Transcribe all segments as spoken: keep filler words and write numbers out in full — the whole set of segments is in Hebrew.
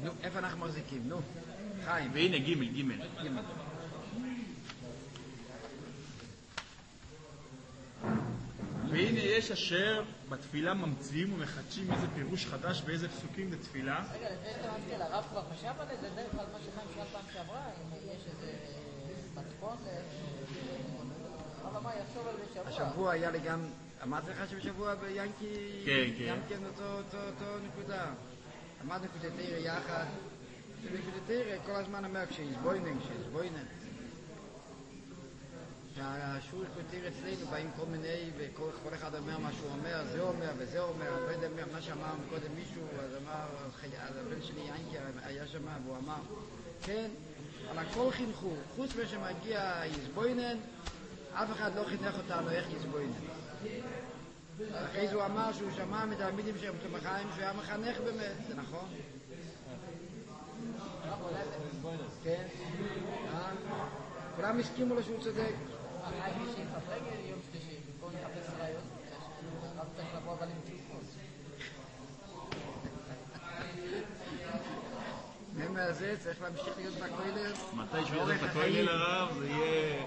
נו, איפה אנחנו מחזיקים? נו, חיים. והנה, גימל, גימל. גימל. והנה יש אשר בתפילה ממציאים ומחדשים איזה פירוש חדש באיזה פסוקים לתפילה. רגע, לפני שאתה מזכיר, הרב כבר חשב על איזה דרך על מה שחיים שאל פעם שעברה, אם יש איזה מתכון, הרב אמר יחשוב על זה שבוע. השבוע היה לי גם, אמרתי לך שבשבוע ביאנקי, כן, כן. גם כן אותו, אותו, אותו נקודה. אמרתי נקודתירה יחד, נקודתירה כל הזמן אומר כשיסבוינן, כשיסבוינן. שהשור נקודתירה אצלנו באים כל מיני, וכל אחד אומר מה שהוא אומר, זה אומר וזה אומר, אני לא יודע מה שאמר קודם מישהו, אז אמר, אז הבן שלי יאנקי היה שם, והוא אמר, כן, על הכל חינכו, חוץ משמגיע יסבוינן, אף אחד לא חינך אותנו איך יסבוינן. אחרי זה הוא אמר שהוא שמע מתלמידים שהם תומכיים שהוא היה מחנך באמת, זה נכון? כן? כולם הסכימו לו שהוא צודק. החיים יש שיפפרגל יום שלישי, במקום לחפש רעיון, הרב צריך לבוא אבל עם תשוקות. ממר זה צריך להמשיך להיות בכולל. מתי שהוא יעזור את הכולל הרב זה יהיה...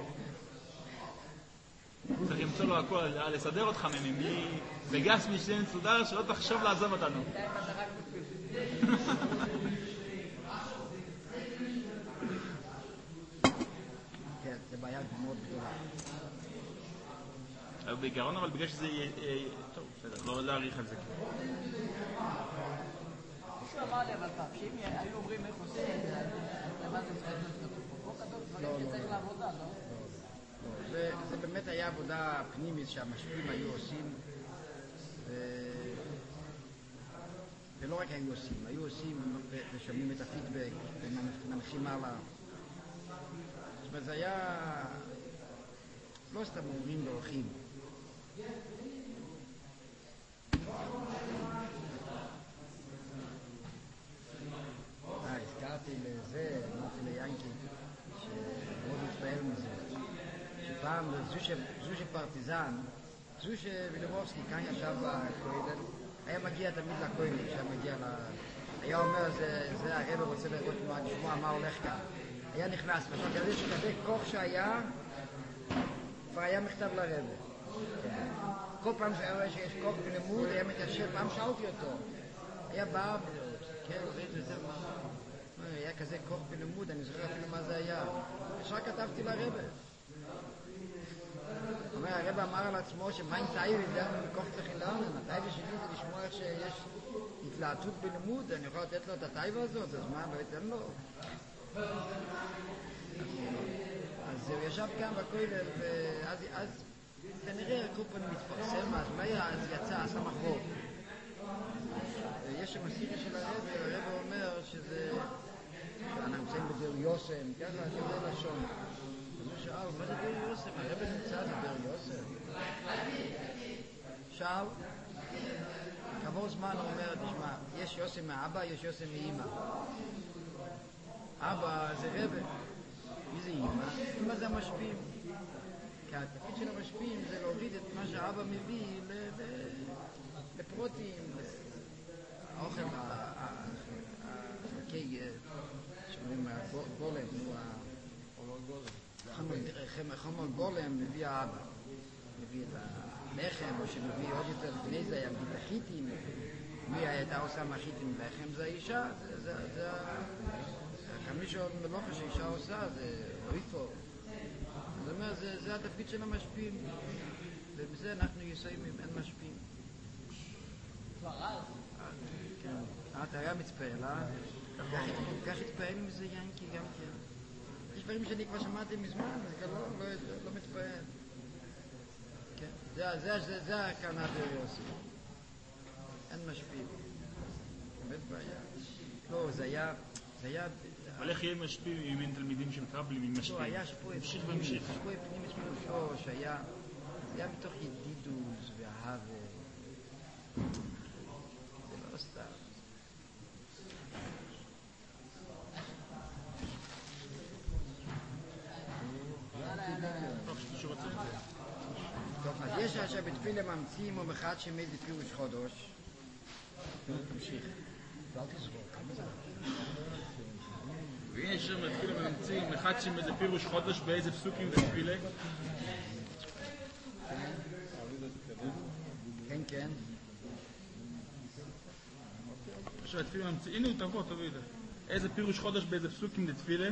צריך למצוא לו הכל, לסדר אותך ממי, בגס משנה מסודר, שלא תחשוב לעזוב אותנו. כן, זה בעיה מאוד גדולה. בעיקרון אבל בגלל שזה יהיה... טוב, בסדר, לא להאריך על זה. מישהו אמר לי אבל פעם, שאם היו אומרים איך עושים את זה, למה זה צריך להיות פה כתוב דברים שצריך לעבודה, לא? זה, זה באמת היה עבודה פנימית שהמשפיעים היו עושים ו... ולא רק היו עושים, היו עושים ושומעים את הפידבק ומנחים הלאה. זאת אומרת, זה היה לא סתם אומרים והולכים. אה, הזכרתי לזה, אמרתי ליאנקי שמאוד מתפעל מזה. שפעם זו שפרטיזן, זו שווילובובסקי כאן ישב בכולל, היה מגיע תמיד לכולל, שהיה מגיע ל... היה אומר, זה, זה הרב רוצה לראות מה, לשמוע מה הולך כאן. היה נכנס, פשוט כזה שכזה כוח שהיה, כבר היה מכתב לרב. כן. כל פעם שהיה רואה שיש כוח בלימוד, היה מתיישב, פעם שאלתי אותו. היה בא, כן, ראיתי את זה, היה כזה כוח בלימוד, אני זוכר אפילו מה זה היה. ישר כתבתי לרב. אומר, הרב אמר על עצמו שמיין טייב זה מכוח צריך ללמוד, הטייב שלי זה לשמוע איך שיש התלהטות בלימוד, אני יכול לתת לו את הטייב הזאת, אז מה, לא אתן לו? אז הוא ישב כאן בכולל, ואז כנראה כל פעם מתפרסם, אז אולי אז יצא, עשה מחרוב. ויש שם הסירי של הרב, והרב אומר שזה, שאנחנו נמצאים בדיר יוסם, ככה, שזה לשון. אז הוא שאל, מה זה דיר יוסם? הרב נמצא, זה דיר יוסם. שאל, כעבור זמן הוא אומר, תשמע, יש יוסם מאבא, יש יוסם מאמא. אבא זה רבא. מי זה אמא? אמא זה המשפיעים. כי התפקיד של המשפיעים זה להוריד את מה שהאבא מביא לפרוטים, האוכל, החלקי, שאומרים, גולם, חומר גולם מביא האבא. מביא את הלחם, או שמביא עוד יותר לפני זה, היה מביא את החיטים. מי הייתה עושה מהחיטים לחם? זה האישה, זה חמישו מלוכה שאישה עושה, זה ריפו. זאת אומרת, זה התפקיד של המשפיעים. ובזה אנחנו יסיימים, אין משפיעים. כבר אז? כן. אתה היה מצפעל, אה? כך התפעל עם זה ינקי גם כן. יש דברים שאני כבר שמעתי מזמן, אז לא מתפעל. זה הכוונה ביוסי. אין משפיעים. באמת בעיה. לא, זה היה... אבל איך יהיה משפיע אם אין תלמידים שמקבלים עם משפיעים? לא, היה שפוי ממשיך וממשיך. שפוי פנימי שפוי שהיה, זה היה מתוך ידידות ואהבה. זה לא סתם. טוב, אז יש אשר בתפילה ממציאים ומחד שמד בפירוש חודש. תמשיך. אל תזרוק, כמה זה? אשר מתפילה ממציאים, אחד שם איזה פירוש חודש באיזה פסוקים לתפילה. כן, כן. אשר התפילה ממציאים, הנה הוא תבוא, תביא את זה. איזה פירוש חודש באיזה פסוקים לתפילה.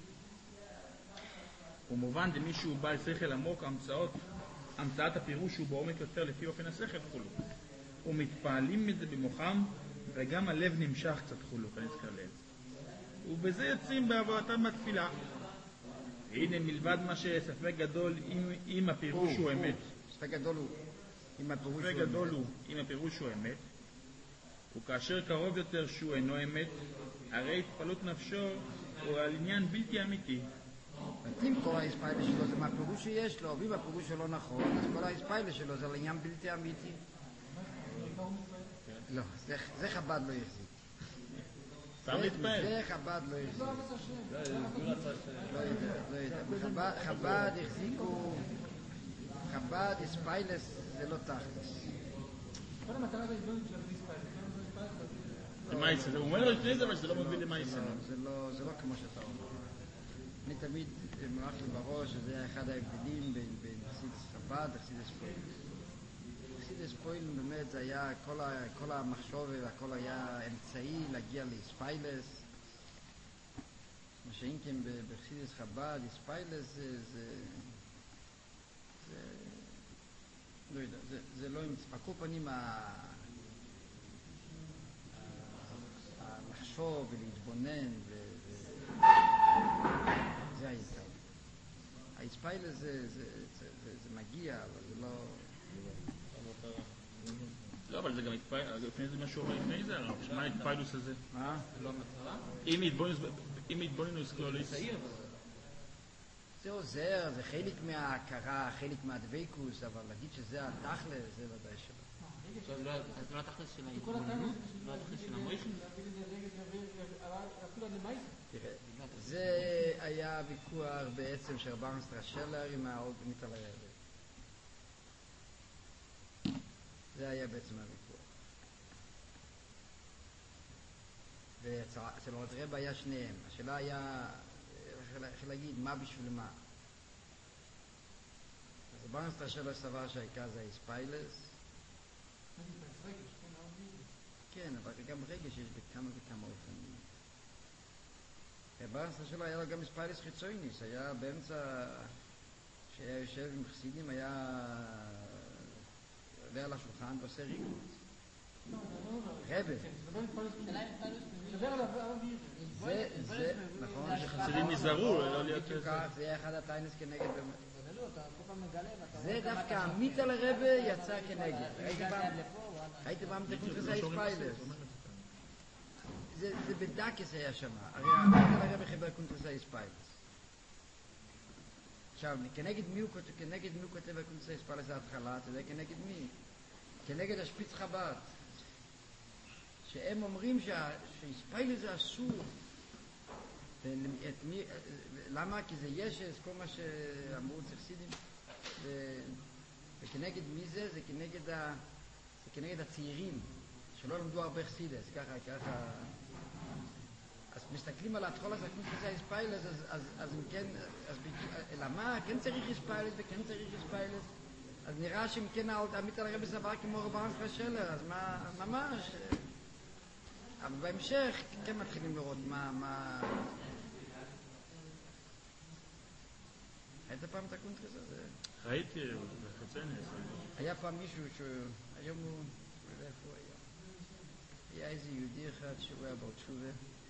ומובן דמישהו בעל שכל עמוק, המצאות, המצאת הפירוש הוא בעומק יותר לפי אופן השכל חולו. ומתפעלים את זה במוחם, וגם הלב נמשך קצת חולו, כנזכר לב. ובזה יוצאים בעבודתם בתפילה. הנה מלבד מה שספק גדול אם, אם הפירוש הוא, הוא אמת. ספק גדול הוא אם הפירוש הוא אמת. ספק גדול הוא אם הפירוש הוא אמת. וכאשר קרוב יותר שהוא אינו אמת, הרי התפעלות נפשו הוא על עניין בלתי אמיתי. אם כל ההספיילה שלו זה מהפירוש שיש לו, ואם הפירוש שלו נכון, אז כל ההספיילה שלו זה על עניין בלתי אמיתי. לא, זה חב"ד לא יחזיק. סתם להתפעל. זה חב"ד לא יחזיק. לא יודע, לא יודע. חב"ד החזיקו, חב"ד, הספיילס זה לא תכלס. כל המטרה זה התבוננות של הספיילס. זה מייסה, הוא אומר לו לפני זה, אבל זה לא מוביל למייסה. זה לא כמו שאתה אומר. אני תמיד מלך לי בראש שזה היה אחד ההבדלים בין חסידס חב"ד לחסידס פויל. חסידס פויל באמת זה היה, כל המחשוב והכל היה אמצעי להגיע לאספיילס. מה שאם כן בחסידס חב"ד, אספיילס זה... לא יודע, זה לא עם צפקו פנים לחשוב ולהתבונן זה העיקר. האספיילס זה מגיע, אבל זה לא... לא, אבל זה גם התפיילוס, לפני זה משהו אומר לפני זה, הרב, שמה ההתפיילוס הזה? מה? זה לא המטרה? אם התבוננוס כלוליס. זה עוזר, זה חלק מההכרה, חלק מהדבקוס, אבל להגיד שזה התכל'ס, זה ודאי שלא. אז לא התכל'ס של ההתבוננות? לא התכל'ס של המוישים? תראה, זה היה ויכוח בעצם של רב ארנסט שלר עם האולפנית על הרבי. זה היה בעצם הוויכוח. ואצל עוד רב היה שניהם. השאלה היה, איך להגיד, מה בשביל מה? אז רב ארנסט שלר סבר שהעיקר זה האספיילס. כן, אבל גם רגש יש בכמה וכמה אופנים. רב ארנסט שלר היה לו גם אספיילס חיצוניס, היה באמצע, כשהיה יושב עם חסידים, היה עולה על השולחן ועושה ריקוד. רבי. זה, זה, נכון. שחסידים נזהרו, לא להיות... זה היה אחד הטיינס כנגד... זה דווקא עמית על הרבי יצא כנגד. הייתי פעם תקון כזה אספיילס. זה בדקס היה שם. הרי עמית על הרבי חיבר קונטרסי אספיילס. עכשיו, כנגד מי הוא כותב הקונטרסי אספיילס ההתחלה? אתה יודע כנגד מי? כנגד השפיץ חב"ד. שהם אומרים שהאספיילס זה אסור. למה? כי זה ישס, כל מה שאמרו צחסידים. וכנגד מי זה? זה כנגד, ה, זה כנגד הצעירים, שלא למדו הרבה חסידס, ככה, ככה. אז מסתכלים על התחול הזה, כמו שזה אספיילס, אז, אז, אז אם כן, אז למה? כן צריך אספיילס וכן צריך אספיילס. אז נראה שאם כן עמית על הרבי סבר כמו רב ארנסט שלר, אז מה, ממש. אבל בהמשך כן מתחילים לראות מה, מה... היית פעם את הקונטרס הזה? ראיתי, בחצנס. היה פעם מישהו שהיום הוא... לא יודע איפה הוא היה. היה איזה יהודי אחד שהוא היה ברצ'ובה.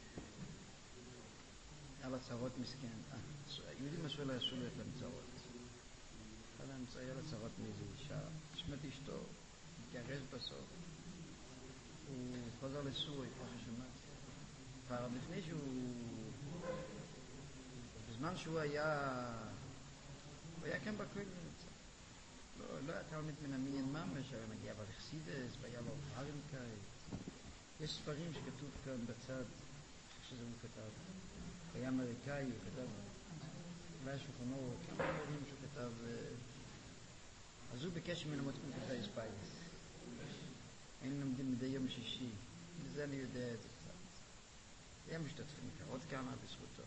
היה לו צרות מסכן. היהודים עשו לה עשו לו את המצרות. היה לו צרות מאיזו אישה. שמעת אשתו, התגרש בסוף. הוא חוזר לסורי, כמו ששמעתי. כבר לפני שהוא... בזמן שהוא היה... הוא היה כאן בכלל. לא, לא היה תלמיד מן המין ממש, היה מגיע בלכסידס, והיה לו הרנקאי. יש ספרים שכתוב כאן בצד, שזה הוא כתב. הוא היה אמריקאי, הוא כתב... אולי שולחנו, כמה דברים שהוא כתב... אז הוא ביקש ממנו מתקון כתב אספיילס. היינו לומדים מדי יום שישי. לזה אני יודע את זה קצת. הם משתתפים כאן, עוד כמה בזכותו.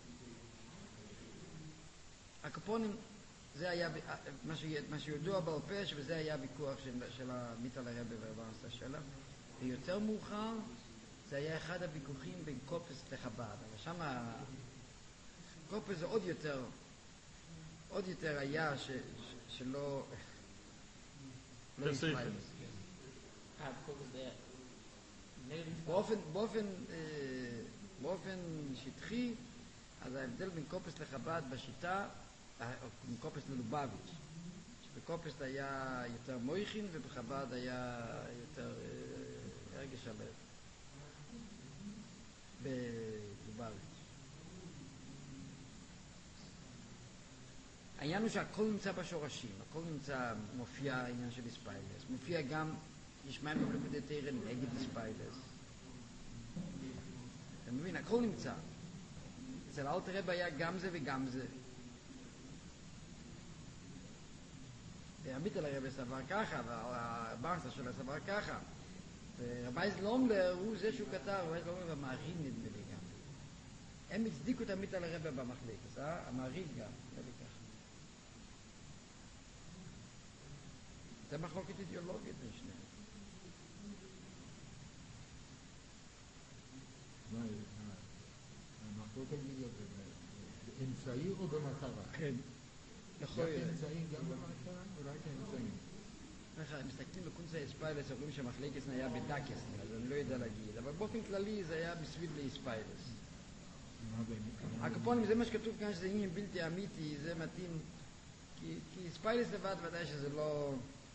הקופונים, זה היה, מה, ש... מה שידוע בעל פה, שזה היה ויכוח של, של המיטל הרבי והרבנסטה שלה, ויותר מאוחר, זה היה אחד הוויכוחים בין קופס לחב"ד, אבל שם קופס זה עוד יותר, עוד יותר היה ש... ש... שלא, לא ישראל. אה, קופס זה נגד משפט. באופן, באופן, אה, באופן שטחי, אז ההבדל בין קופס לחב"ד בשיטה, מקופס ללובביץ', שבקופס היה יותר מויכין ובחב"ד היה יותר אה, רגש הלב בלובביץ'. העניין הוא שהכל נמצא בשורשים, הכל נמצא, מופיע העניין של איספיילס, מופיע גם, יש מים בלוקודי תרא נגד איספיילס. אתה מבין, הכל נמצא. אצל אלתר רבי היה גם זה וגם זה. המיטל הרבי סבר ככה, והברנסטה שלו סבר ככה. ורבי זלומלר הוא זה שהוא כתב, רבי זלומלר והמעריב נדמה לי גם. הם הצדיקו את המיטל הרבי במחלקת, אה? המעריב גם, נדמה ככה. זה מחלוקת אידיאולוגית בין שניהם. המחלוקת באמצעי או במטרה? כן. רק האמצעים גם במטרה או רק האמצעים? הם מסתכלים בקונצה איספיילס, אומרים שהמחלקת היה בדקס, אז אני לא יודע להגיד, אבל באופן כללי זה היה בסביב לאיספיילס. הקופונים, זה מה שכתוב כאן, שזה עניין בלתי אמיתי, זה מתאים, כי איספיילס לבד ודאי שזה לא...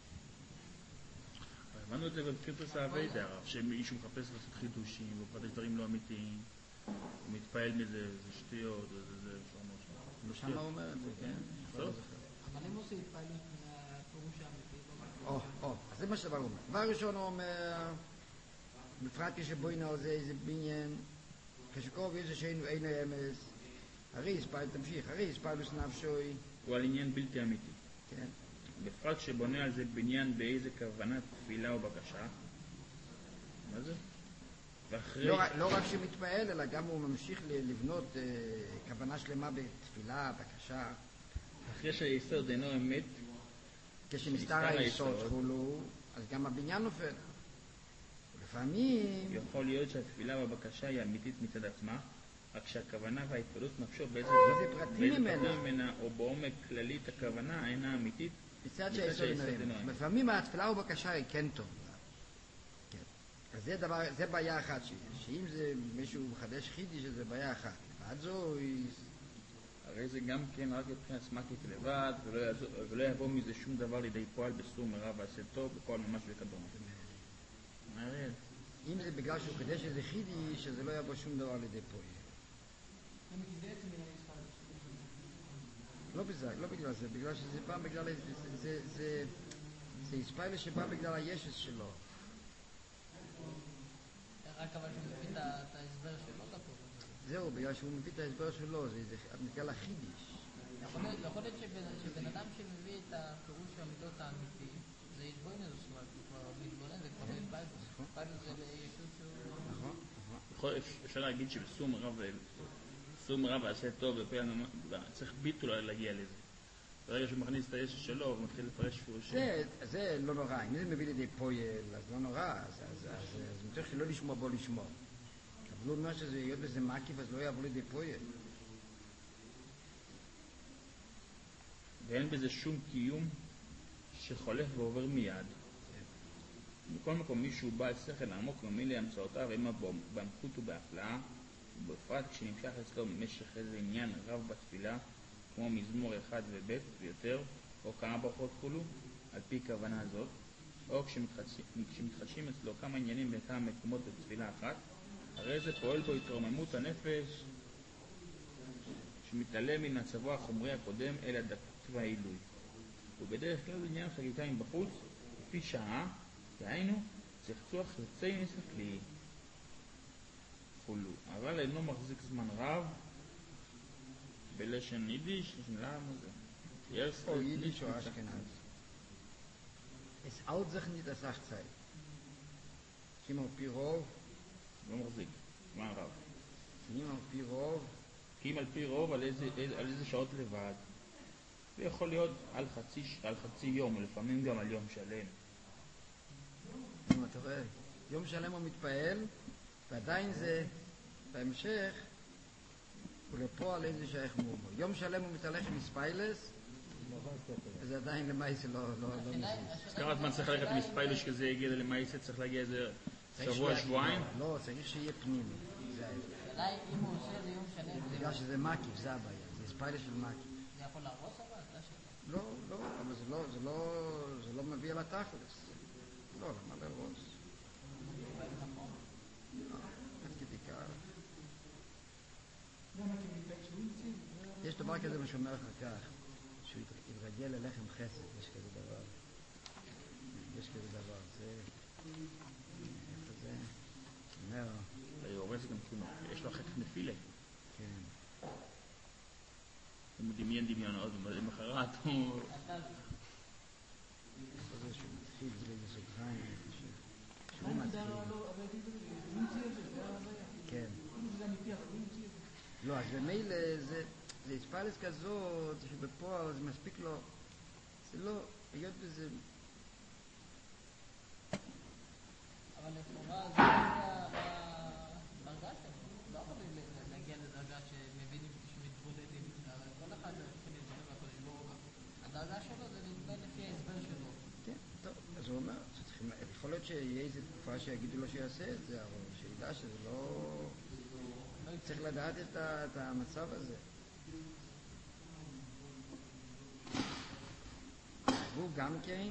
הבנו את זה בקריטוס האביידר, שמישהו מחפש לעשות חידושים, והוא יש דברים לא אמיתיים, הוא מתפעל מזה, זה שטויות, זה זה שם הוא אומר את זה, כן? טוב. אבל הם עושים התפעלות מהפירוש האמיתי. או, או, אז זה מה שדבר הוא אומר. דבר ראשון הוא אומר, בפרט כשבוינו על זה איזה בניין, כשקרוב איזה שאינו אינו אמס, הרי הספל, תמשיך, הרי הספלוס נפשוי. הוא על עניין בלתי אמיתי. כן. בפרט שבונה על זה בניין באיזה כוונת תפילה או בקשה. מה זה? ואחרי... לא, לא רק שמתפעל, אלא גם הוא ממשיך לבנות אה, כוונה שלמה בתפילה, בקשה. אחרי שהיסוד אינו אמת, כשנסתר היסוד חולו, אז גם הבניין נופל. לפעמים... יכול להיות שהתפילה והבקשה היא אמיתית מצד עצמה, רק שהכוונה וההתפעלות נפשו באיזה פרטים ממנה. ממנה או בעומק כללית הכוונה אינה אמיתית מצד שהיסוד אינו אמת. לפעמים התפילה ובקשה היא כן טוב. אז זה דבר, זה בעיה אחת, שאם זה מישהו מחדש חידיש, זה בעיה אחת. ועד זו היא... הרי זה גם כן רק מבחינת סמכית לבד, ולא, יעזור, ולא יבוא מזה שום דבר לידי פועל בסור מרע ועשה טוב, בפועל ממש וכדומה. אם זה בגלל שהוא קדש איזה חידיש, אז זה לא יבוא שום דבר לידי פועל. לא בזה, לא בגלל זה, בגלל שזה בא בגלל... זה, זה, זה, זה איספיילס שבא בגלל הישס שלו. רק אבל שהוא מביא את ההסבר שלו לפה. זהו, בגלל שהוא מביא את ההסבר שלו, זה בגלל החידיש. יכול להיות שבן אדם שמביא את הפירוש של המידות האמיתי, זה יתבוין איזו סמאק, הוא כבר מתבונן, זה כבר לא פייבוס. פייבוס זה לישות שהוא... נכון, נכון. אפשר להגיד שבסום רב, סום רב ועשה טוב, צריך ביטול להגיע לזה. ברגע שהוא מכניס את הישס שלו, הוא מתחיל לפרש פירושים. זה לא נורא, אם זה מביא לידי פועל, אז לא נורא, אז צריך לא לשמוע בו לשמוע. אבל הוא אומר שזה להיות בזה מקיף, אז לא יעבור לידי פועל. ואין בזה שום קיום שחולף ועובר מיד. בכל מקום מישהו בעל שכל עמוק ומילא המצאותיו, אימה במחות ובהפלאה, ובפרט כשנמשך אצלו במשך איזה עניין רב בתפילה, כמו מזמור אחד ובית ויותר, או כמה ברכות כולו, על פי כוונה הזאת, או כשמתחדשים, כשמתחדשים אצלו כמה עניינים בכמה מקומות בתפילה אחת, הרי זה פועל בו התרוממות הנפש שמתעלם מן הצבוע החומרי הקודם אל הדקות והעילוי. ובדרך כלל עניין חגיגה עם בחוץ, לפי שעה, דהיינו, צחצוח חרצי נסקלי. חולו. אבל אינו מחזיק זמן רב, בלשן יידיש, למה זה? או יידיש או אשכנז. Es alt sich nicht als Achtzeit. כמו פי רוב, לא מחזיק, זמן רב. אם על פי רוב, כי אם על פי רוב, על איזה, על איזה שעות לבד. זה יכול להיות על חצי, על חצי יום, או לפעמים גם על יום שלם. אם אתה רואה, יום שלם הוא מתפעל, ועדיין זה, בהמשך, ולפועל איזה שייך מומו. יום שלם הוא מתהלך עם ספיילס, וזה עדיין למעשה לא מזיז. אז כמה זמן צריך ללכת מספיילוש כזה יגיע למעשה? צריך להגיע איזה שבוע, שבועיים? לא, צריך שיהיה פנימי. זה ההבדל. השאלה היא, אם הוא עושה ליום שלם, זה בגלל שזה מקיף, זה הבעיה. זה ספיילס של מקיף. זה יכול להרוס אבל? זה השאלה. לא, לא, אבל זה לא, זה לא, זה לא מביא על התכלס. לא, למה להרוס? לא, עד כדי כך. יש דבר כזה מה שאומר אחר כך, שהוא יתרגל ללחם חסד, יש כזה דבר. יש כזה דבר, זה... איפה זה? אומר... הורס גם תכונות, יש לו אחר כך נפילה. כן. הוא דמיין דמיונות, ומחרת הוא... איפה זה שהוא מתחיל, זה באיזה סוגריים, שהוא מתחיל. כן. לא, אז במילא זה... זה הספלס כזאת, שבפועל זה מספיק לו, זה לא, היות בזה... אבל לכאורה זה הדרגה שלנו, לא יכולים להגיע לדרגה שמבינים שמתבודדים, כל אחד יכול להתבודד בקודש ברוך הוא. הדרגה שלו זה להתבודד לפי ההסבר שלו. כן, טוב, אז הוא אומר, יכול להיות שיהיה איזו תקופה שיגידו לו שיעשה את זה, אבל שידע שזה לא... צריך לדעת את המצב הזה. והוא גם כן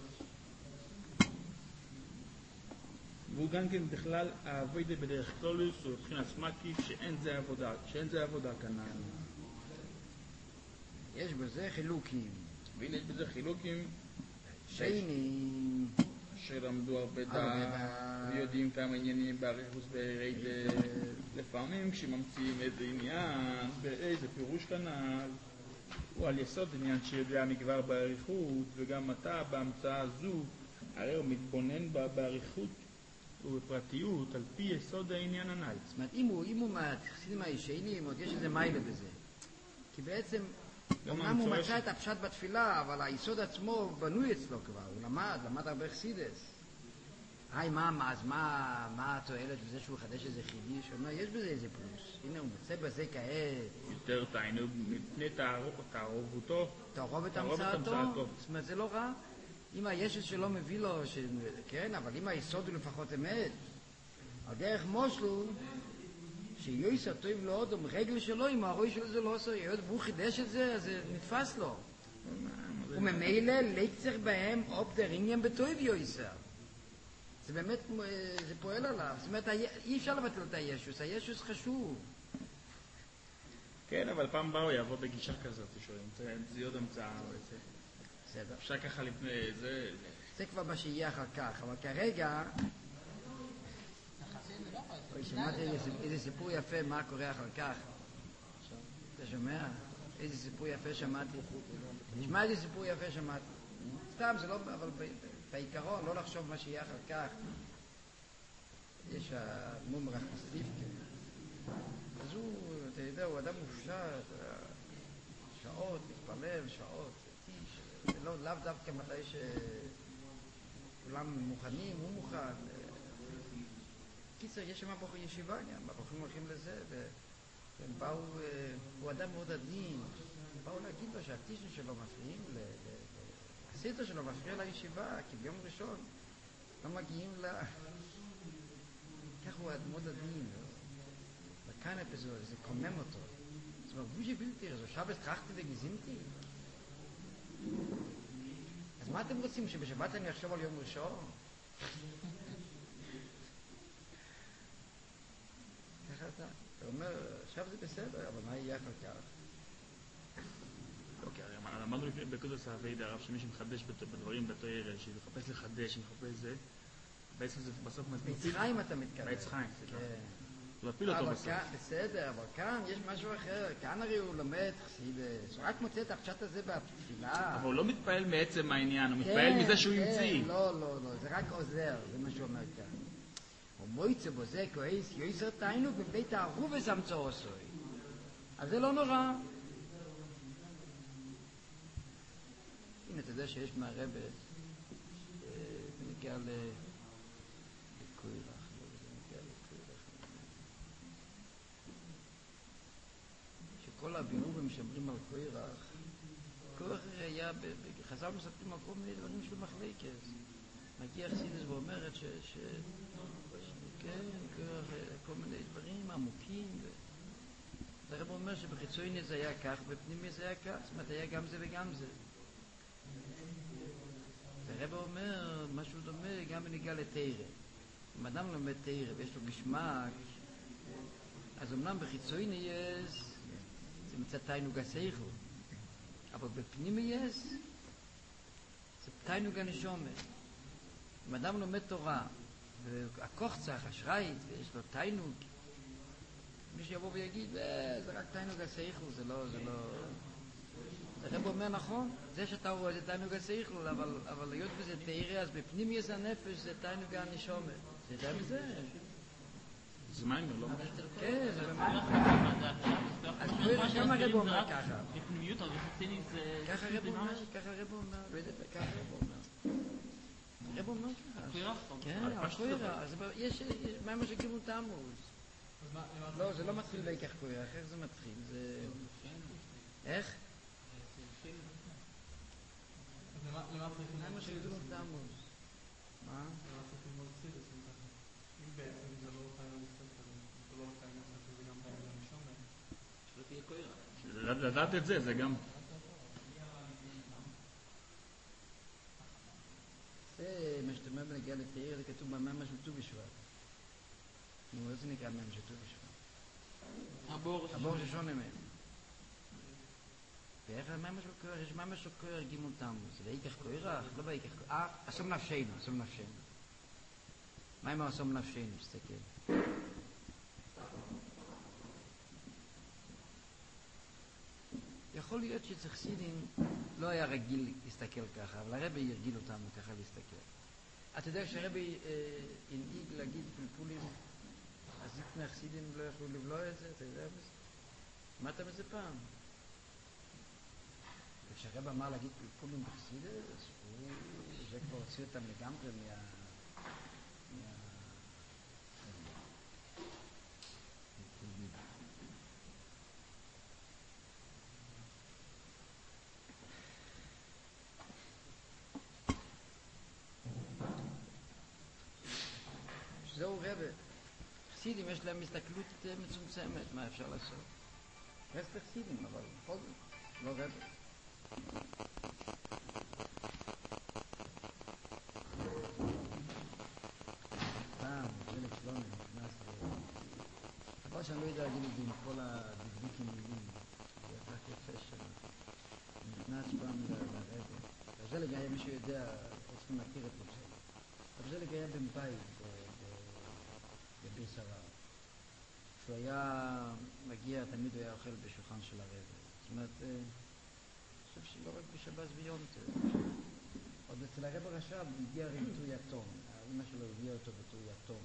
והוא גם כן בכלל העבודה בדרך כלולוס הוא מבחינת מקיף שאין זה עבודה, שאין זה עבודה כנען. יש בזה חילוקים. והנה יש בזה חילוקים שיינים שלמדו הרבה דעת ויודעים כמה עניינים באריכות בעירי לפעמים כשממציאים איזה עניין באיזה פירוש כנען הוא על יסוד עניין שיודע מכבר באריכות וגם אתה בהמצאה הזו הרי הוא מתבונן בה באריכות ובפרטיות על פי יסוד העניין הנ"ל. זאת אומרת, אם הוא, אם הוא מתייחסים מהישיינים, עוד יש איזה מיילה בזה. כי בעצם, אמנם הוא מצא את הפשט בתפילה, אבל היסוד עצמו בנוי אצלו כבר, הוא למד, למד הרבה חסידס. היי, מה, אז מה, מה התועלת בזה שהוא חדש איזה חידיש? הוא אומר, יש בזה איזה פלוס. הנה, הוא מוצא בזה כעת. יותר תענוג מפני תערובותו. תערובת המצאתו. זאת אומרת, זה לא רע. אם הישס שלו מביא לו, ש... כן, אבל אם היסוד הוא לפחות אמת, על דרך מושלו, שיועסה טוב לאודום, רגל שלו, אם הרוי שלו זה לא עושה, היות והוא חידש את זה, אז זה נתפס לו. וממילא לקצר בהם אופ דר עניין בטוב יועסה. זה באמת, זה פועל עליו. זאת אומרת, אי אפשר לבטל את הישוס, הישוס חשוב. כן, אבל פעם באו יעבור בגישה כזאת, זה עוד המצאה. בסדר. אפשר ככה לפני זה... זה כבר מה שיהיה אחר כך, אבל כרגע... שמעתי איזה סיפור יפה, מה קורה אחר כך. אתה שומע? איזה סיפור יפה שמעתי. נשמע איזה סיפור יפה שמעתי. סתם, זה לא... אבל בעיקרון, לא לחשוב מה שיהיה אחר כך. יש המומרח מסליפקה. אז הוא, אתה יודע, הוא אדם מופשט, שעות, מתפלל, שעות. זה לא, לאו דווקא מתי שכולם מוכנים, הוא מוכן. קיצר, יש שם בחור ישיבה גם, הבחורים הולכים לזה, והם באו, הוא אדם מאוד עדין, באו להגיד לו שהטישן שלו מפריעים, הסיטו שלו מפריע לישיבה, כי ביום ראשון לא מגיעים ל... כך הוא מאוד עדין, לקנפ הזה, זה קומם אותו. זאת אומרת, בוז'י בלתי, זו שבס טרחתי וגזינתי. אז מה אתם רוצים, שבשבת אני אחשוב על יום ראשון? ככה אתה, אתה אומר, עכשיו זה בסדר, אבל מה יהיה אחר כך? אוקיי, למדנו בקודש העבודה הרב שמי שמחדש בדברים בתואר, שמחפש לחדש, שמחפש זה, בעצם זה בסוף מפיל. בעץ חיים אתה מתכוון. בעץ חיים, סליחה. כן. להפיל אותו בסוף. בסדר, אבל כאן יש משהו אחר. כאן הרי הוא לומד חסידס. הוא רק מוצא את הפשט הזה בתפילה. אבל הוא לא מתפעל מעצם העניין, הוא מתפעל מזה שהוא המציא. לא, לא, לא. זה רק עוזר, זה מה שהוא אומר כאן. הוא מויצה בו זה כועס, יויסר תיינוג בבית הערובס המצורסוי. אז זה לא נורא. הנה, אתה יודע שיש מהרבה, זה נגיע לקוירח, לא, זה נגיע לקוירח. שכל הבירורים שאומרים על קוירח, קוירח היה, חז"ל מספרים על כל מיני דברים של מחלקת. מגיע חסידס ואומרת ש... ש... כן, קוירח, כל מיני דברים עמוקים. הרב אומר שבחיצוני זה היה כך, בפנימי זה היה כך, זאת אומרת, היה גם זה וגם זה. הרב אומר משהו דומה גם בניגע לתירה. אם אדם לומד תירה ויש לו גשמק, אז אמנם בחיצוני יש, זה מצא תיינוג הסייכו, אבל בפנימי יש, זה תיינוג הנשומה. אם אדם לומד תורה, והכוח צריך, אשרית, ויש לו תיינוג, מי שיבוא ויגיד, זה רק תיינוג הסייכו, זה לא, זה לא... הרב אומר נכון, זה שאתה רואה זה תיינוג הסייכו, אבל, אבל היות בזה תאירה, אז בפנים יש הנפש, זה תיינוג הנשומה. זה די מזה. זה מיימר, לא משהו? כן, זה במיימר. אז קוירח שם הרב אומר ככה. בפנימיות, אבל בחיצוני זה... ככה הרב אומר, ככה הרב אומר, לא יודעת, ככה הרב אומר. הרב אומר ככה. קוירח? כן, קוירח, יש מיימר שגימול תמוז. לא, זה לא מתחיל בעיקר קוירח, איך זה מתחיל? זה... איך? למה צריך מיימר שגימול תמוז. מה? למה צריך ללמוד סידס? אם בעצם זה לא תיינוג ספר, זה לא תיינוג ספר, זה גם תיינוג הנשומה. שלא תהיה קוירח. לדעת את זה, זה גם... זה מה שאתה אומר בנגיע לתאיר, זה כתוב במאמר של ט"ו בשבט. נו, איזה נקרא מאמר של ט"ו בשבט? הבור של שונה מהם. ואיך המאמר של קוירח? יש מאמר של קוירח גימול תמוז. זה ויקח קוירח? לא ויקח קוירח. אה, אסום נפשנו, אסום נפשנו. מאמר אסום נפשנו, תסתכל. יכול להיות שצחסידים לא היה רגיל להסתכל ככה, אבל הרבי ירגיל אותנו ככה להסתכל. אתה יודע שהרבי הנהיג להגיד פלפולים, אז לפני החסידים לא יכלו לבלוע את זה, אתה יודע בזה? שמעת בזה פעם? כשהרבי אמר להגיד פלפולים בחסידס, זה כבר הוציא אותם לגמרי מה... זהו רבי, חסידים יש להם הסתכלות מצומצמת, מה אפשר לעשות? רסט חסידים, אבל בכל זאת, לא רבי. פעם, חלק שלנו נכנס ל... אבל שאני לא יודע להגיד את זה עם כל הדבדיקים מילים, זה היה כך יפה שם. נכנס פעם לרבי. זה לגבי מי שיודע, צריכים להכיר את זה. אבל זה לגבי בבית. בביס הרב. כשהוא היה מגיע, תמיד הוא היה אוכל בשולחן של הרב. זאת אומרת, אני חושב שלא רק בשבת ויונטה. עוד אצל הרב הרש"ב הגיע הרי בתור יתום. האמא שלו הביאה אותו בתור יתום.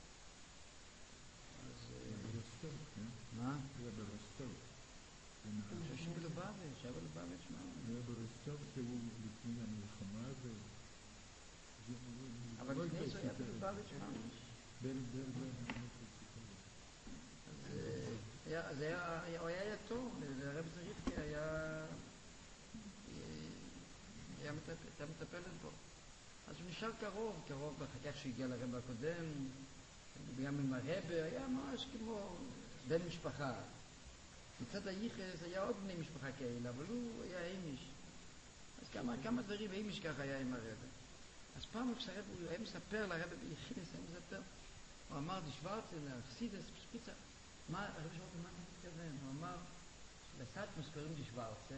אז... מה? היה ברסטוב. אני חושב שבלובביץ', היה בלובביץ' מה? היה ברסטוב שהוא לפני המלחמה ו... אבל לפני זה היה בלובביץ' מה? בין בין בין אז הוא היה יתום, הרב זריפקי היה הייתה מטפלת בו. אז הוא נשאר קרוב, קרוב בחכך שהגיע לרב הקודם, גם עם הרב, היה ממש כמו בן משפחה. מצד היחס היה עוד בני משפחה כאלה, אבל הוא היה אימיש. אז כמה, כמה דברים אימיש ככה היה עם הרב. אז פעם כשהרב, הוא היה מספר לרב ביחס, היה מספר, הוא אמר, דשוורצה, חסידס, ספיצה, מה, הרב שוורצה, מה אתה מתכוון? הוא אמר, לסטמוס קוראים דשוורצה,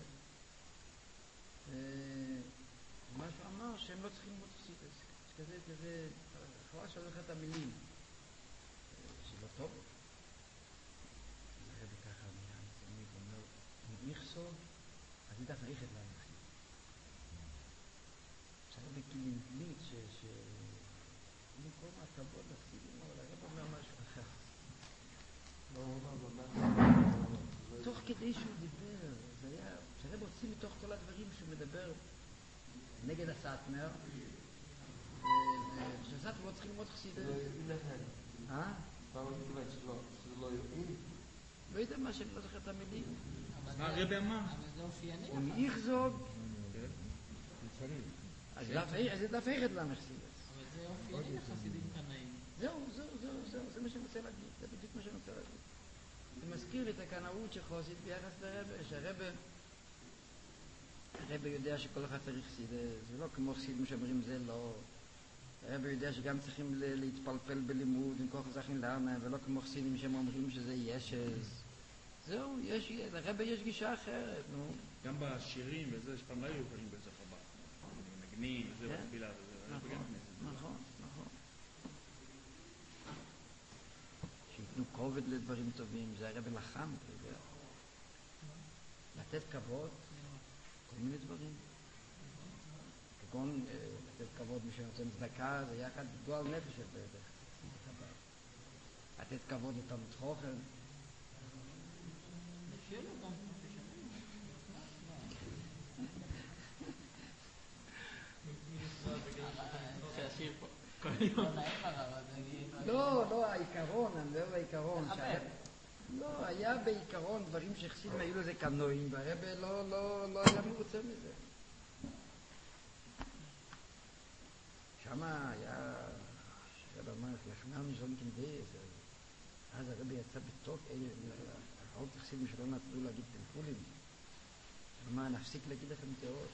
ומה שהוא אמר, שהם לא צריכים ללמוד חסידס, כזה, כזה, חבל שהולך את המילים, שלא טוב. אז הרב ככה, אני אומר, נכסו, אז היא דווקא ריחת להנכי. שהרב כאילו נגלית, ש... כל הכבוד לחסידים, אבל הרב אומר משהו אחר. תוך כדי שהוא דיבר, זה היה, שהרב הוציא מתוך כל הדברים שהוא מדבר נגד הסאטמר, ושהסאטמר לא צריכים ללמוד חסידים. אה? פעם הוא מתכוון שזה לא יועיל? לא יודע מה שאני לא זוכר את המילים. מה הרב אמר? אבל זה אופייני. הוא מאיכזוג. אז זה דף אחד למחסידס. אבל זה אופייני לחסידים קנאים. זהו, זהו, זהו, זהו, זה מה שאני רוצה להגיד, זה בדיוק מה שאני רוצה להגיד. זה מזכיר לי את הקנאות של חסיד ביחס לרבה, שהרבה, הרבה יודע שכל אחד צריך חסידס, זה לא כמו חסידים שאומרים זה לא, הרבה יודע שגם צריכים להתפלפל בלימוד עם כל חזכים לארנם, ולא כמו חסידים שהם אומרים שזה ישז. זהו, יש, לרבה יש גישה אחרת, נו. גם בשירים וזה, שפעם לא היו יכולים בזה חב"ד. מגנים וזה, בתפילה וזה. נכון, נכון. שיתנו כובד לדברים טובים, זה הרב לחם, אתה יודע. לתת כבוד, כל מיני דברים. כגון לתת כבוד מי שנותן צדקה, זה יחד גועל נפש של בטח. לתת כבוד לתלמיד חוכם. שיהיה לו גם ששנים. שהשיר פה. לא, לא, העיקרון, אני מדבר העיקרון. לא, היה בעיקרון דברים שחסידים היו לזה קנועים, והרבא לא, לא, לא היה מרוצה מזה. שמה היה, הרבא אמר, לשמר מזון כנדס, אז הרבא יצא בתוק, עוד חסידים שלא נתנו להגיד פלפולים. אמר, נפסיק להגיד לכם תיאות.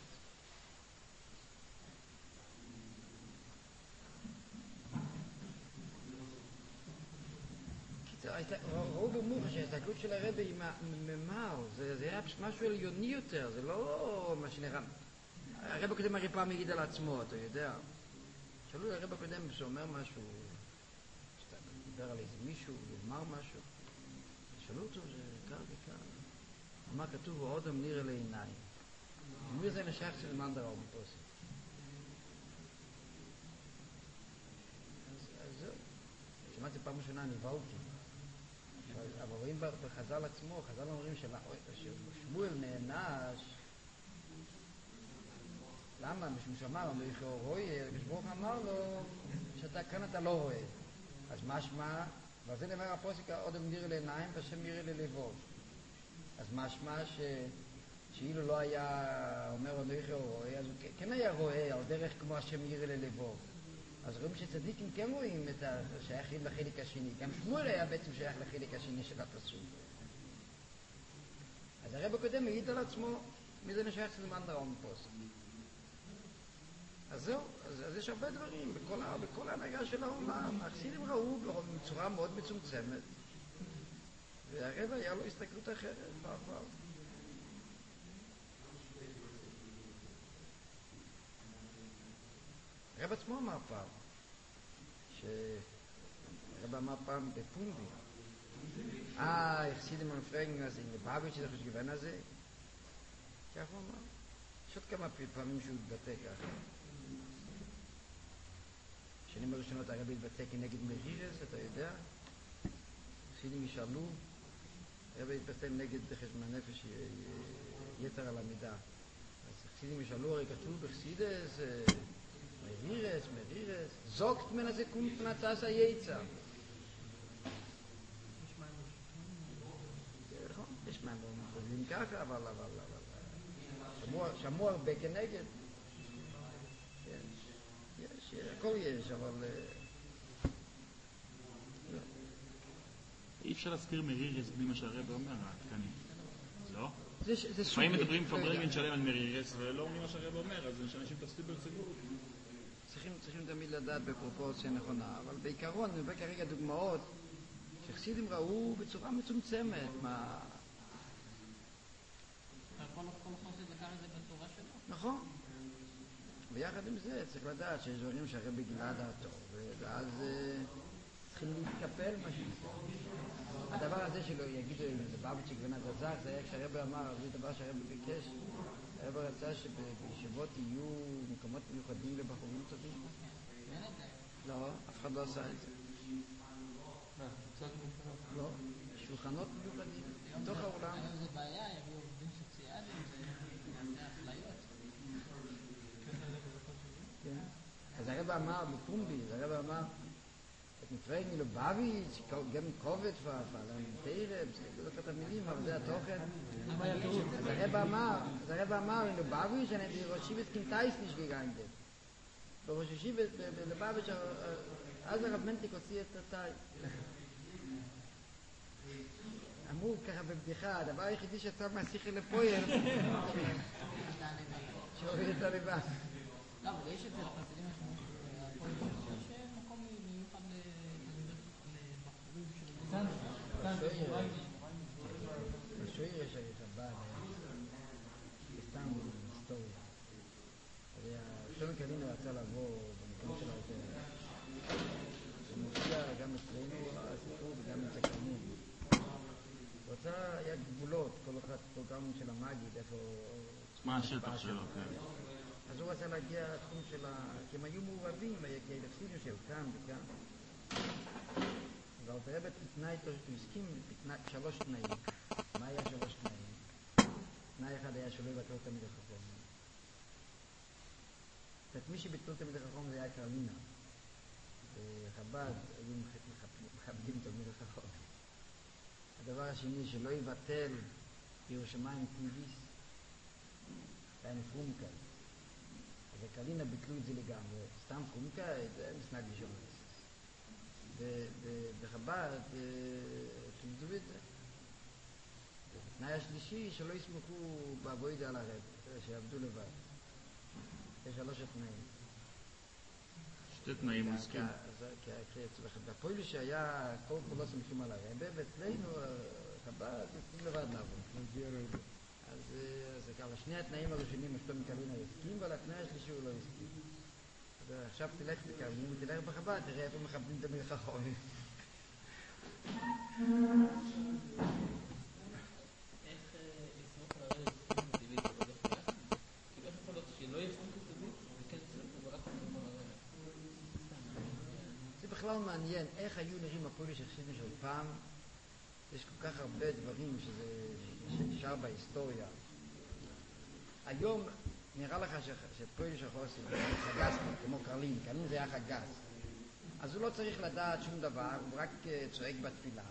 ראו במוח שההסתכלות של הרבי היא ממר, זה היה משהו עליוני יותר, זה לא מה שנראה. הרבי הקודם הרי פעם יגיד על עצמו, אתה יודע. שאלו לרבי הקודם שאומר משהו, דיבר על איזה מישהו, אמר משהו. שאלו אותו, זה כך וכך. אמר כתוב, אודם נראה לעיניים. מי זה נשייך של מנדר או מפוסק? אז זהו. שמעתי פעם ראשונה, נבהלתי. אבל רואים בחז"ל עצמו, חז"ל אומרים ששמואל נענש. למה? משום שאמר, הקדוש ברוך הוא אמר לו שאתה כאן אתה לא רואה. אז משמע, וזה נאמר הפוסק, אודם נראה לעיניים והשם יראה ללבו. אז משמע שאילו לא היה אומר אנוכי רואה, אז הוא כן היה רואה על דרך כמו השם יראה ללבו. אז רואים שצדיקים כן רואים את השייכים לחלק השני. גם שמואל היה בעצם שייך לחלק השני של הפסוק. אז הרב הקודם מעיד על עצמו מי זה נשייך של מנדר או מפוסק. אז זהו, אז, אז יש הרבה דברים בכל, בכל ההנהגה של העולם. החסידים ראו בצורה מאוד מצומצמת, והרב היה לו הסתכלות אחרת בעבר. הרב עצמו אמר פעם, שהרב אמר פעם בפומבי, אה, החסידים המפרגן הזה, אם לבאביץ' זה חושב גוון הזה, כך הוא אמר. יש עוד כמה פעמים שהוא התבטא ככה. שנים הראשונות הרב התבטא כנגד מרירס, אתה יודע? החסידים ישאלו, הרב התבטא נגד חשבון הנפש יתר על המידה. אז החסידים ישאלו, הרי כתוב בחסידס, מרירס, מרירס, זוקט מן הזה קומט נצס היצר. יש מה הם חושבים ככה, אבל, אבל, אבל, שמעו הרבה כנגד. יש, הכל יש, אבל... אי אפשר להזכיר מרירס בלי מה שהרב אומר, העדכני. לא? זה סוג... לפעמים מדברים פברגן שלם על מרירס, ולא אומרים מה שהרב אומר, אז אנשים תפסו ברצינות. צריכים תמיד לדעת בפרופורציה נכונה, אבל בעיקרון, אני מביא כרגע דוגמאות שחסידים ראו בצורה מצומצמת, מה... כל חסיד לקח את זה בתורה שלו. נכון. ויחד עם זה צריך לדעת שיש דברים שהרבי גילה דעתו, ואז צריכים להתקפל משהו. הדבר הזה שלו יגידו אם זה באביץ' גוון הזזק, זה היה כשהרבי אמר, זה דבר שהרבי ביקש, הרבי רצה שבישיבות יהיו מקומות מיוחדים לבחורים טובים. לא, אף אחד לא עשה את זה. מה, קצת מיוחד? לא, שולחנות מיוחדים, בתוך העולם. היום זה בעיה, יביאו עובדים סוציאליים, זה אפליות. כן. אז הרב אמר בפומבי, הרב אמר, את נפרד מלובביץ', גם קובץ פרלמנטרם, זה לא כתב מילים, אבל זה התוכן. אז הרב אמר, אז הרב אמר, לובביץ' אני בראש ישיבת קינטייס nicht gegangen. בראש ישיבת, בלובביץ', אז הרב מנטיק הוציא את התאי. אמרו ככה בבדיחה, הדבר היחידי שיצא מהשיחה לפועל, שהוריד את הליבה. לא, אבל יש את זה לחסידים השמות, יש מקום מיוחד לבחורים של... בשועיר יש חב"ד, סתם היסטוריה. שלום קלינו רצה לבוא במקום של האופן. הוא מופיע גם אצלנו הסיפור וגם אצל קלינו. הוא רצה, היה גבולות, כל אחד, כל גרמון של המגיד, איפה... מה השטח שלו, כן. אז הוא רצה להגיע לתחום של ה... כי הם היו מעורבים, האלפסידיות של כאן וכאן. אבל ברבת תנאי, הוא הסכים שלוש תנאים. מה היה שלוש תנאים? תנאי אחד היה שלא יבטלו תלמיד החכם. זאת מי שביטלו תלמיד החכם זה היה קרלינה. בחב"ד היו מכבדים תלמיד החכם. הדבר השני, שלא יבטל ירושלים טיביס, היה פרומקה. אז הקרלינה ביטלו את זה לגמרי. סתם פרומקה, זה מסנג לישון. בחב"ד תלמדו את זה. התנאי השלישי, שלא יסמכו בעבודה על הרב, שיעבדו לבד. יש שלוש התנאים. שתי תנאים מסכים. בפועל שהיה כל כולו סמכים על הרב, ואצלנו חב"ד יסכים לבד לעבוד. אז ככה, שני התנאים הראשונים השתום מקרלינה יסכים, ועל התנאי השלישי הוא לא יסכים. עכשיו תלך לקרלינה, תלך בחב"ד, תראה איפה מכבדים את תלמיד חכמים. בכלל מעניין איך היו נראים הפועלים החסידים של פעם. יש כל כך הרבה דברים שזה נשאר בהיסטוריה. היום נראה לך שפועל של חסיד חגס כמו קרלין, קרלין זה היה חגס, אז הוא לא צריך לדעת שום דבר, הוא רק צועק בתפילה.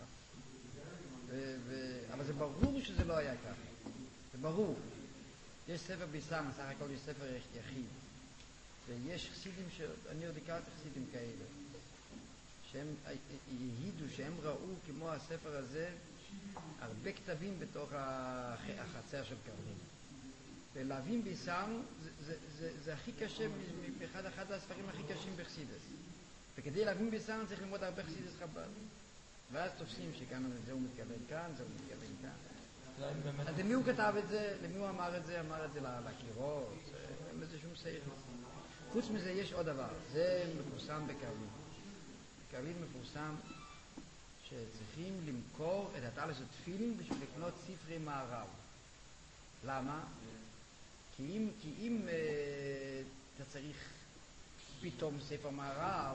ו- ו- אבל זה ברור שזה לא היה ככה, זה ברור. יש ספר ביסם, סך הכל יש ספר יחיד, ויש חסידים שאני עוד הכרתי חסידים כאלה שהם יהידו שהם ראו כמו הספר הזה הרבה כתבים בתוך החצר של קרלין. ולהבין ביסם זה, זה, זה, זה הכי קשה, באחד אחד הספרים הכי קשים בחסידות. וכדי להבין ביסם צריך ללמוד הרבה חסידות חב"ד. ואז תופסים שכאן זהו מתכוון כאן, זהו מתכוון כאן. אז למי הוא כתב את זה? למי הוא אמר את זה? אמר את זה לקירות, אין לזה שום סייך. חוץ מזה יש עוד דבר, זה מפורסם בקרלין. בקרלין מפורסם שצריכים למכור את התעלס התפילין בשביל לקנות ספרי מערב. למה? כי אם, כי אם אה, אתה צריך פתאום ספר מערב,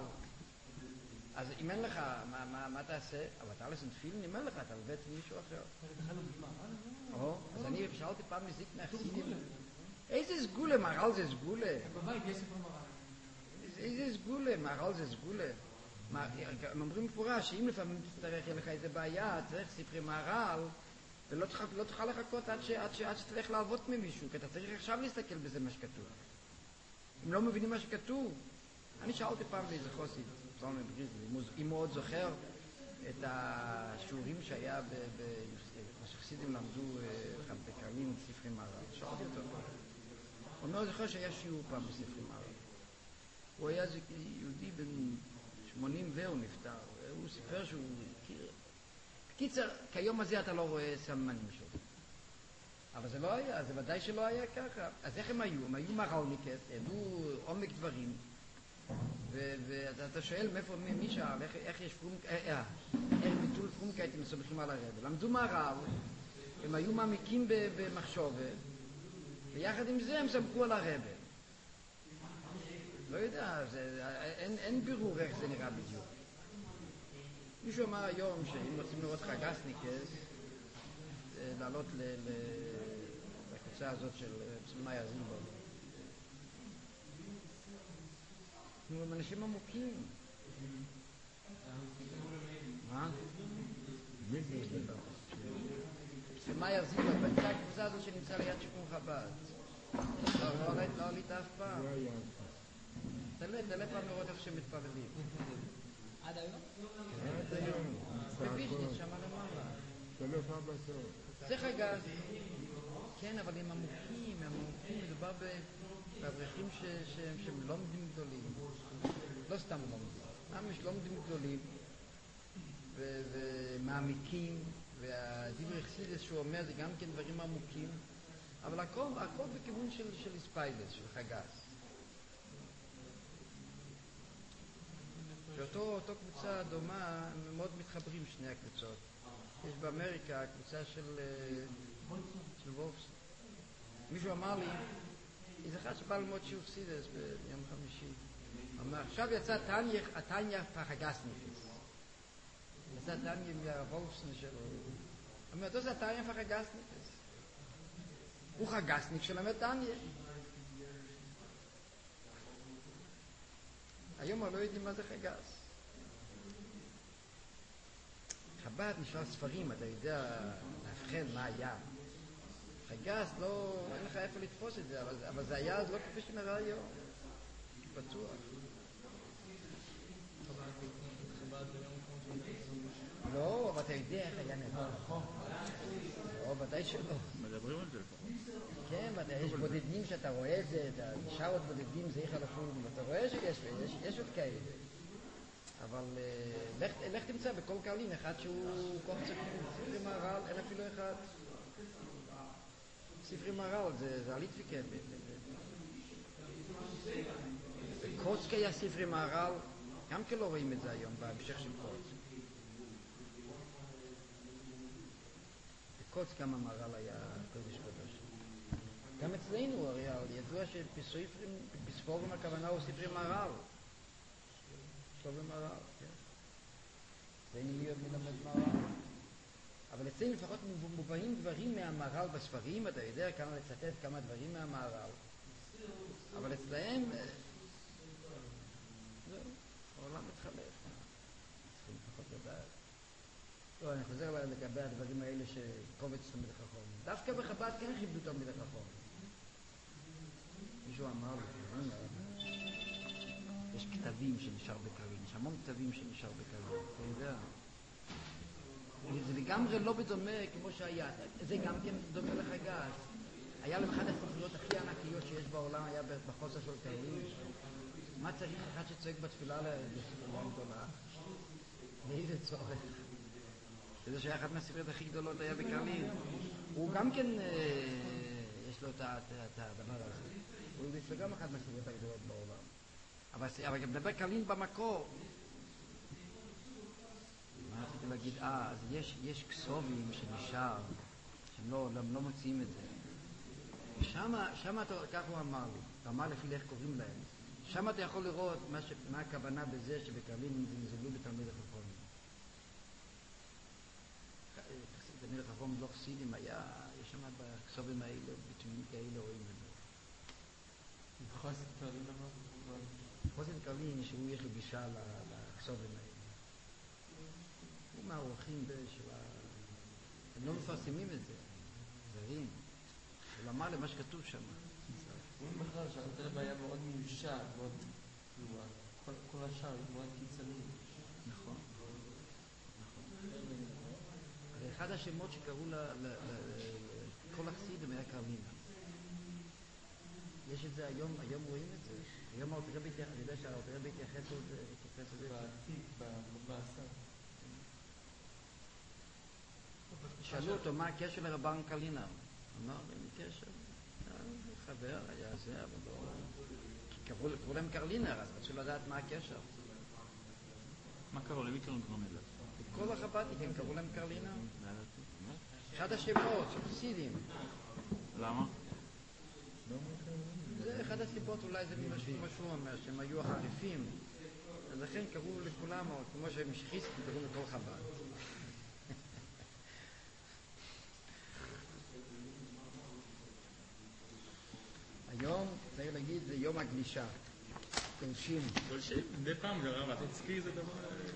אז אם אין לך, מה, מה, מה תעשה? אבל אתה לסן תפילין, אם אין לך, אתה עובד עם מישהו אחר. או, אז אני שאלתי פעם מזיק מהחסידים, איזה סגולה, מערל זה סגולה? בבית יש ספר מערל. איזה סגולה, מערל זה סגולה? הם אומרים מפורש, שאם לפעמים תצטרך לך איזה בעיה, צריך ספרי מערל, ולא תוכל, לא תוכל לחכות עד, ש, עד, ש, עד שתלך לעבוד ממישהו, כי אתה צריך עכשיו להסתכל בזה מה שכתוב. הם לא מבינים מה שכתוב. אני שאלתי פעם באיזה חסיד, אם הוא עוד זוכר את השיעורים שהיה כשחסידים למדו בקרלין ספרי מערב. שאלתי אותו. הוא אומר, זוכר שהיה שיעור פעם בספרי מערב. הוא היה יהודי בן שמונים והוא נפטר. הוא סיפר שהוא הכיר. בקיצר, כיום הזה אתה לא רואה סממנים שלו. אבל זה לא היה, זה ודאי שלא היה ככה. אז איך הם היו? הם היו מרלניקת, העלו עומק דברים, ואתה שואל מאיפה, מי שאל, איך יש פרומקה, איך ביטול פרומקה הייתם מסובכים על הרב. למדו מערב, הם היו מעמיקים במחשובת, ויחד עם זה הם סמכו על הרב. לא יודע, זה, אין, אין בירור איך זה נראה בדיוק. מישהו אמר היום שאם רוצים לראות חגסניקס, לעלות ל, ל, לקבוצה הזאת של מאיה זילבר. הם אנשים עמוקים. מה? מי זה זילבר? של מאיה זילבר, בנתה הקבוצה הזאת שנמצא ליד שיקום חב"ד. לא עלית אף פעם. לא היה. תלה, תלה פעם לראות איפה שהם מתפללים. עד היום? עד היום. בפישניץ, שמה למעלה. שלוש ארבע שעות. זה חגז. כן, אבל הם עמוקים, הם עמוקים. מדובר באברכים שהם לומדים גדולים. לא סתם לומדים. ממש לומדים גדולים ומעמיקים, והדיבר חסידס שהוא אומר זה גם כן דברים עמוקים, אבל הכל, הכל בכיוון של, של ספיילס, של חגז. שאותו אותו קבוצה דומה, הם מאוד מתחברים שני הקבוצות. יש באמריקה קבוצה של, של וולפס. מישהו אמר לי, איזה אחד שבא ללמוד שיעור חסידס ביום חמישי. אמר, עכשיו יצא טניה, הטניה פחגסניקס. יצא טניה מהוולפסן שלו. אמר, זה הטניה פחגסניקס. הוא חגסניק שלמד טניה. היום לא יודעים מה זה חגס. חב"ד נשאר ספרים, אתה יודע להבחן מה היה. חגס, לא, אין לך איפה לתפוס את זה, אבל, אבל זה היה אז לא כפי שנראה היום. בטוח. לא, אבל אתה יודע איך היה נראה. לא, ודאי שלא. מדברים על זה לפחות. כן, יש בודדים שאתה רואה את זה, אתה נשאר עוד בודדים, זה איך אלפים, אתה רואה שיש, יש, יש עוד כאלה. אבל לך, לך תמצא בכל קהלין אחד שהוא כוח צפון, ספרי מהר"ל, אין אפילו אחד. ספרי מהר"ל, זה, זה הליטביקה. בקוצק היה ספרי מהר"ל, גם כן לא רואים את זה היום, בהמשך של קוצק. בקוצק גם המהר"ל היה קודש קודש. גם אצלנו הרי ידוע שבספורם הכוונה הוא ספרי מהר"ל. ספרי מהר"ל, כן. אצלנו מי עוד מלמד מהר"ל. אבל אצלנו לפחות מובאים דברים מהמהר"ל בספרים, אתה יודע כמה לצטט כמה דברים מהמהר"ל. אבל אצלהם, זהו, העולם מתחלף. צריכים לפחות לדעת. לא, אני חוזר לגבי הדברים האלה שקובץ תלמיד חכם. דווקא בחב"ד כן כיבדו תלמיד חכם. מישהו אמר לי, יש כתבים שנשאר בקרין, יש המון כתבים שנשאר בקרין, אתה יודע. זה לגמרי לא בדומה כמו שהיה, זה גם כן דומה לחגס. היה להם אחת הספריות הכי ענקיות שיש בעולם, היה בחוסר של קרין. מה צריך אחד שצועק בתפילה לספריה גדולה? לאיזה צורך? זה שהיה אחת מהספריות הכי גדולות היה בקרלין. הוא גם כן, יש לו את הדבר הזה. הוא יש לו גם אחת מהספריות הגדולות בעולם. אבל גם מדבר קרלין במקור. מה רציתי להגיד? אה, אז יש, יש כסובים שנשאר, שהם לא, לא מוצאים את זה. שמה, שמה אתה, כך הוא אמר לי, הוא אמר לפי איך קוראים להם. שמה אתה יכול לראות מה, ש, מה הכוונה בזה שבקרלין זלזלו בתלמיד החכמים. תלמיד החכמים לא חסידים היה, יש שם בכסובים האלה, ביטויים כאלה רואים את זה. חוסן קרלין אמר? חוסן קרלין שהוא יש לו גישה לכסובים האלה. הוא מהאורחים של ה... הם לא מפרסמים את זה, זרים. הוא אמר למה שכתוב שם. הוא בכלל שהרב היה מאוד מיושר, מאוד, כל השאר מאוד קיצוני. נכון. אחד השמות שקראו לכל החסידים היה קרלינה. יש את זה היום, היום רואים את זה. היום האוטריה בהתייחס, אני יודע שהאוטריה בהתייחס עוד תופס את זה. בעתיד, במעשה. שאלו אותו מה הקשר לרבן קרלינה. אמר, אין לי קשר. חבר היה זה, אבל לא... קראו להם קרלינר, אז רצו לדעת מה הקשר. מה קראו? למי קראו קרלינר? כל החב"דניקים קראו להם קרלינר. אחד השמות, חסידים. למה? זה אחד הסיבות אולי זה מה שהוא- מה שהוא אומר, שהם היו החריפים, אז לכן קראו לכולם, או כמו שמשיחיסטים קראו לכל חב"ד. היום צריך להגיד זה יום הגלישה, גולשים. גולשים, מדי פעם זה רב, אצלי זה דבר...